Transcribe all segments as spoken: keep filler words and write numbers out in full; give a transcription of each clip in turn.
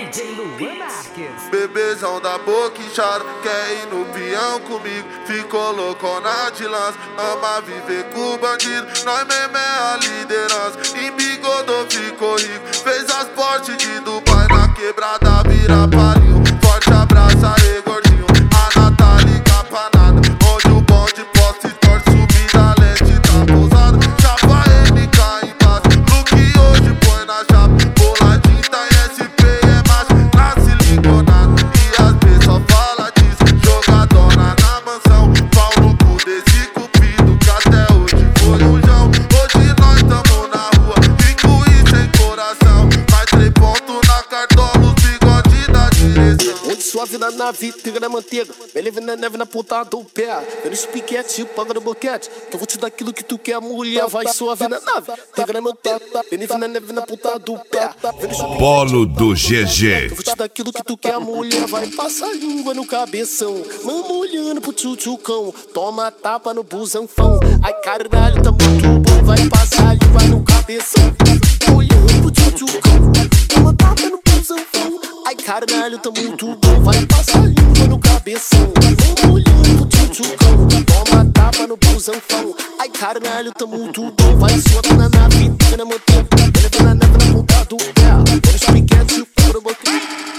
D J Luan Marques. Bebezão da boca inchada, quer ir no peão comigo. Ficou loucona de lança, ama viver com bandido. Nós mesmo é a liderança, embigodou, ficou rico. Fez as portes de Dubai, na quebrada vira palinho. Forte abraço aí, gordinho, a Natália capanada. Onde o bonde posta e torce, subida leste tá pousada. Chapa M K embaixo, look hoje põe na chapa. Boladinho tá em S P, é macho, nasce ligonado. E às vezes só fala disso, jogadona na mansão. Pau no cu desse cupido, que até hoje foi um jão. Hoje nós tamo na rua, rico e sem coração. Mais três pontos na cartola, os bigode da direção. Onde sua vida na vitrine na manteiga, beleza na neve na ponta do pé. Vendo esse piquete, paga no boquete, que eu vou te dar aquilo que tu quer, mulher. Vai sua vida na nave, pega na manteiga, beleza na neve na ponta do pé. Polo do G G. Eu vou te dar aquilo que tu quer, mulher. Vai passar língua no cabeção, mama olhando pro tchutchucão. Toma tapa no busanfão. Ai caralho, tá muito bom. Vai passar língua no cabeção, olhando pro tchutchucão. Toma tapa no busanfão. Ai caralho, tá muito bom. Vai passar língua no cabeção, mama olhando pro tchutchucão. Toma tapa no busanfão. Ai caralho, tá muito bom. Vai suando na nave, pega na manteiga, beleza na neve na ponta do pé. Os piquetes, o couro boquinho.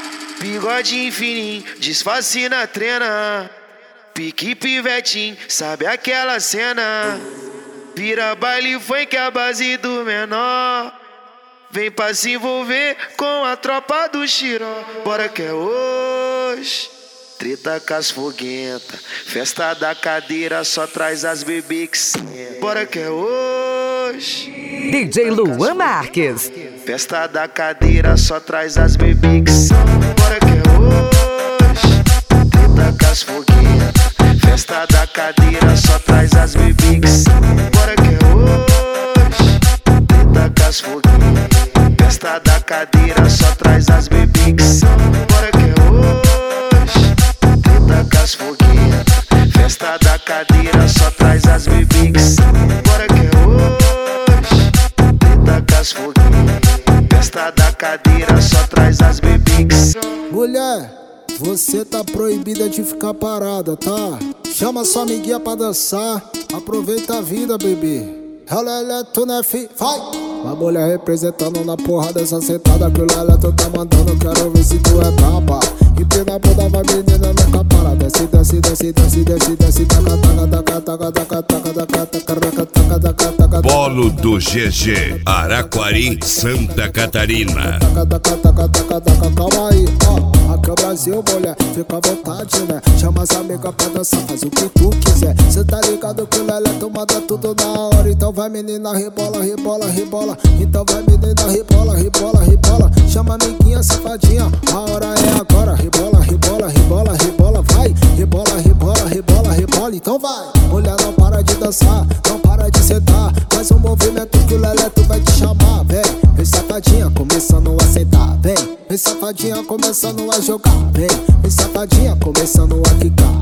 Bigode fininho, disfarce na trena. Pique pivetinho, sabe aquela cena? Vira baile funk a base do menor. Vem pra se envolver com a tropa do Xiró. Bora que é hoje. Treta com as foguenta, festa da cadeira, só traz as bebês que senta. Bora que é hoje. D J Luan Marques. Festa da cadeira, só traz as bebês que senta. Bora que é hoje. Treta com as foguenta, festa da cadeira, só traz as bebês que senta. Bora que é hoje. Treta com as foguenta, festa da cadeira, só traz as bebês que senta. Bora que é hoje. Com as foguetas, festa da cadeira, só traz as bebês que são. Bora que é hoje. Treta com as foguetas, festa da cadeira, só traz as bebês que são. Mulher, você tá proibida de ficar parada, tá? Chama sua amiguinha pra dançar, aproveita a vida, bebê. Ela é tu, né, fi? Vai! Uma mulher representando na porra dessa sentada que o Lelé tu tá mandando, quero ver se tu é braba. Empina a bunda, vai menina, nunca para. Desce, desce, desce, desce, desce, desce, taca, taca, taca, taca, taca, taca, taca, taca, taca, taca, taca. Polo do G G, Araquari, Santa Catarina. Taca, taca, taca, taca, taca, calma aí, ó. Aqui é o Brasil, mulher, fica à vontade, né? Chama as amigas pra dançar, faz o que tu quiser. Cê tá ligado que o Lelé tu manda tudo na hora. Então vai menina, rebola, rebola, rebola. Então vai menina, rebola, rebola, rebola. Chama a amiguinha, safadinha, a hora é agora. Rebola, rebola, rebola, rebola, vai. Rebola, rebola, rebola, rebola, então vai. Mulher não para de dançar, não para de sentar. Faz um movimento que o Lelé tu vai te chamar, vem. Vem safadinha, começando a sentar, vem. Vem safadinha, começando a jogar, vem. Vem safadinha, começando a quicar,